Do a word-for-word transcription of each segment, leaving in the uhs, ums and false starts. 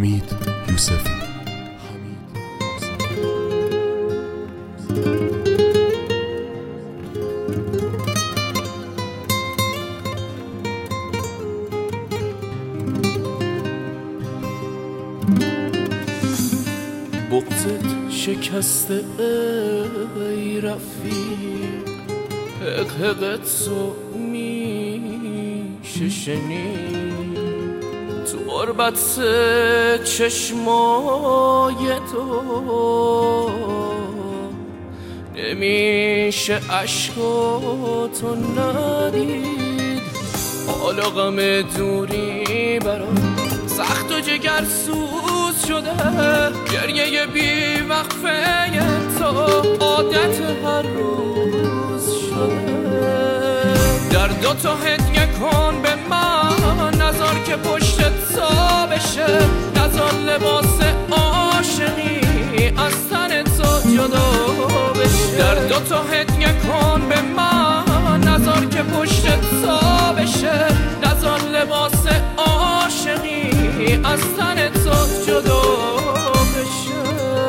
حمید یوسفی. بغضت شکسته ای رفیق، حقحقت تو میشه شنید، تو غربت چشمای تو نمیشه عشقاتو ندید. حالا غم دوری برام سخت و جگر سوز شده، گریه بی وقفه تو عادت هر روز شده. درداتو هدیه کن به من، نذار که پشتت تا بشه، نذار لباس عاشقی از تن تو جدا بشه. درداتو هدیه کن به من، نذار که پشتت تا بشه، نذار لباس عاشقی از تن تو جدا بشه.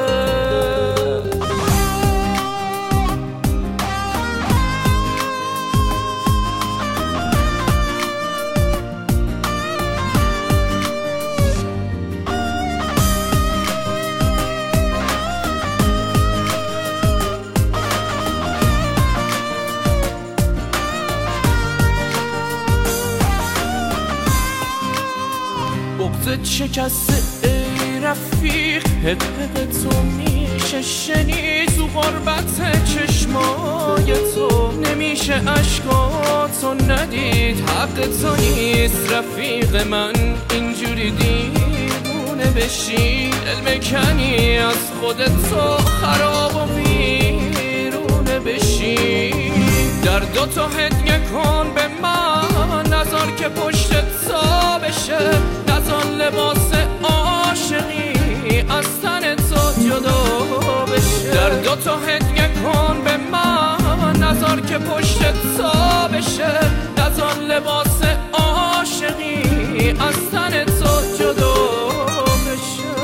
بغضت شکسته ای رفیق، حقحق تو میشه شنید، تو غربت چشمای تو نمیشه عشقاتو ندید. حق تو نیست رفیق من اینجوری دیوونه بشی، دل مکنی از خودت تو خراب و ویرونه بشی. درداتو هدیه کن به من، نذار که پشتت تا بشه، نذار لباس عاشقی از تن تو جدا بشه. درداتو هدیه کن به من، نذار که پشتت تا بشه، نذار لباس عاشقی از تن تو جدا بشه.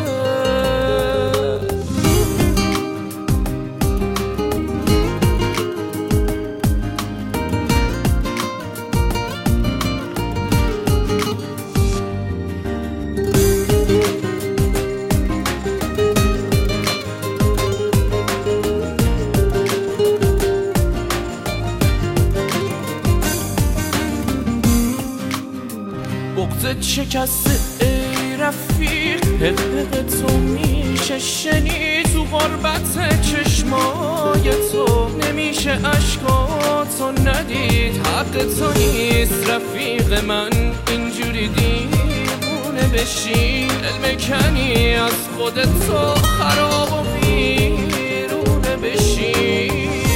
بغضت شکسته ای رفیق، حقحق تو میشه شنید، تو غربت چشمای تو نمیشه عشقاتو ندید. حق تو نیست رفیق من اینجوری دیوونه بشی، دل مکنی از خودت تو خراب و ویرونه بشی.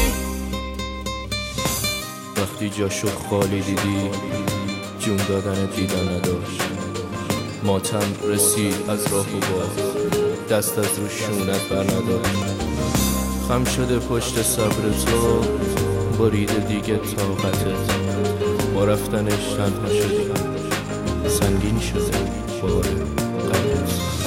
وقتی جا شد خالی دیدی، جون دادن دیدن نداشت، ماتم رسید از راه و باز، دست از رو شونت بر نداشت. خم شده پشت صبر تو، برید دیگه طاقتت، با رفتنش تنها شدی، سنگین شده بار قلبت.